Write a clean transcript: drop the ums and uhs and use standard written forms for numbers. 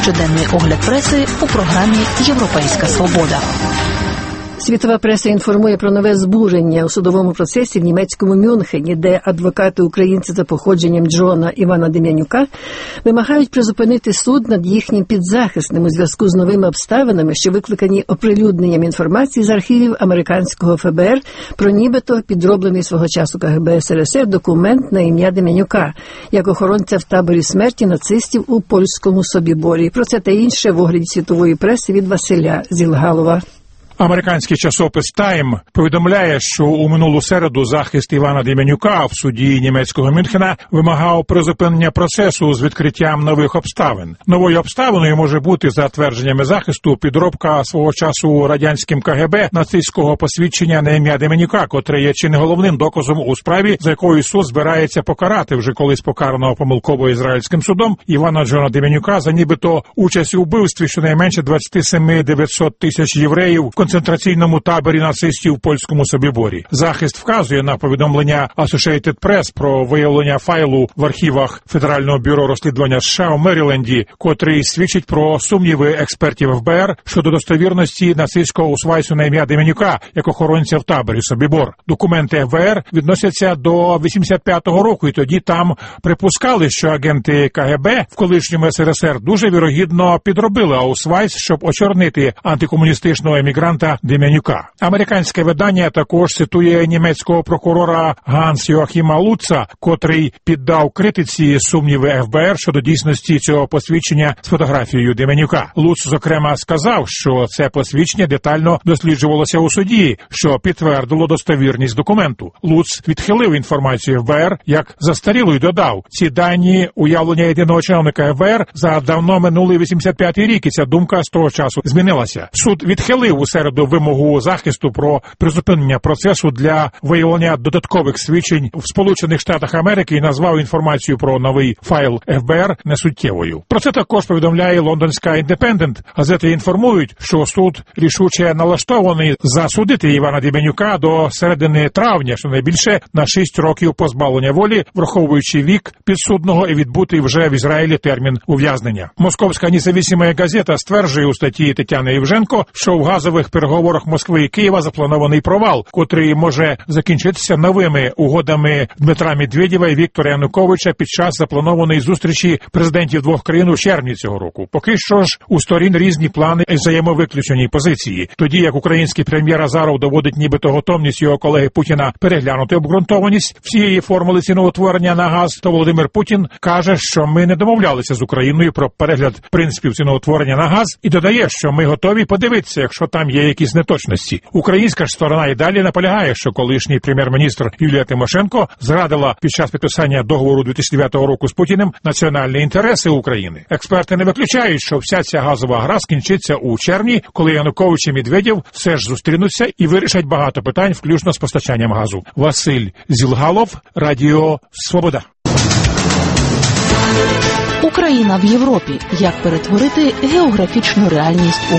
щоденний огляд преси у програмі «Європейська свобода». Світова преса інформує про нове збурення у судовому процесі в німецькому Мюнхені, де адвокати-українці за походженням Джона Івана Дем'янюка вимагають призупинити суд над їхнім підзахисним у зв'язку з новими обставинами, що викликані оприлюдненням інформації з архівів американського ФБР про нібито підроблений свого часу КГБ СРСР документ на ім'я Дем'янюка, як охоронця в таборі смерті нацистів у Польському Собіборі. Про це та інше в огляді світової преси від Василя Зілгалова. Американський часопис «Тайм» повідомляє, що у минулу середу захист Івана Дем'янюка в суді німецького Мюнхена вимагав призупинення процесу з відкриттям нових обставин. Новою обставиною може бути, за твердженнями захисту, підробка свого часу радянським КГБ нацистського посвідчення на ім'я Дем'янюка, котре є чи не головним доказом у справі, за якою суд збирається покарати вже колись покараного помилково ізраїльським судом Івана Джона Дем'янюка за нібито участь у вбивстві щонайменше 27-900 тисяч євреїв в концентраційному таборі нацистів в Польському Собіборі. Захист вказує на повідомлення Associated Press про виявлення файлу в архівах Федерального бюро розслідування США у Меріленді, котрий свідчить про сумніви експертів ФБР щодо достовірності нацистського усвайсу на ім'я Дем'янюка як охоронця в таборі Собібор. Документи ФБР відносяться до 85-го року, і тоді там припускали, що агенти КГБ в колишньому СРСР дуже вірогідно підробили аусвайс, щоб очорнити антикомуністичного емігранта Дем'янюка. Американське видання також цитує німецького прокурора Ганс Йоахіма Луца, котрий піддав критиці сумніви ФБР щодо дійсності цього посвідчення з фотографією Дем'янюка. Луц, зокрема, сказав, що це посвідчення детально досліджувалося у суді, що підтвердило достовірність документу. Луц відхилив інформацію ФБР як застарілу і додав: ці дані уявлення єдиного чиновника ФБР за давно минулий 85-й рік, і ця думка з того часу змінилася. Суд відхилив у середу вимогу захисту про призупинення процесу для виявлення додаткових свідчень в Сполучених Штатах Америки і назвав інформацію про новий файл ФБР несуттєвою. Про це також повідомляє лондонська «Індепендент». Газети інформують, що суд рішуче налаштований засудити Івана Дем'янюка до середини травня, щонайбільше на 6 років позбавлення волі, враховуючи вік підсудного і відбутий вже в Ізраїлі термін ув'язнення. Московська независима газета стверджує у статті Тетяни Євженко, що в газових переговорах Москви і Києва запланований провал, котрий може закінчитися новими угодами Дмитра Медведєва і Віктора Януковича під час запланованої зустрічі президентів двох країн у червні цього року. Поки що ж у сторін різні плани і взаємовиключені позиції. Тоді як український прем'єр Азаров доводить нібито готовність його колеги Путіна переглянути обґрунтованість всієї формули ціноутворення на газ, то Володимир Путін каже, що ми не домовлялися з Україною про перегляд принципів ціноутворення на газ і додає, що ми готові подивитися, якщо там є якісь неточності. Українська ж сторона і далі наполягає, що колишній прем'єр-міністр Юлія Тимошенко зрадила під час підписання договору 2009 року з Путіним національні інтереси України. Експерти не виключають, що вся ця газова гра скінчиться у червні, коли Янукович і Медведєв все ж зустрінуться і вирішать багато питань, включно з постачанням газу. Василь Зілгалов, Радіо Свобода. Україна в Європі. Як перетворити географічну реальність у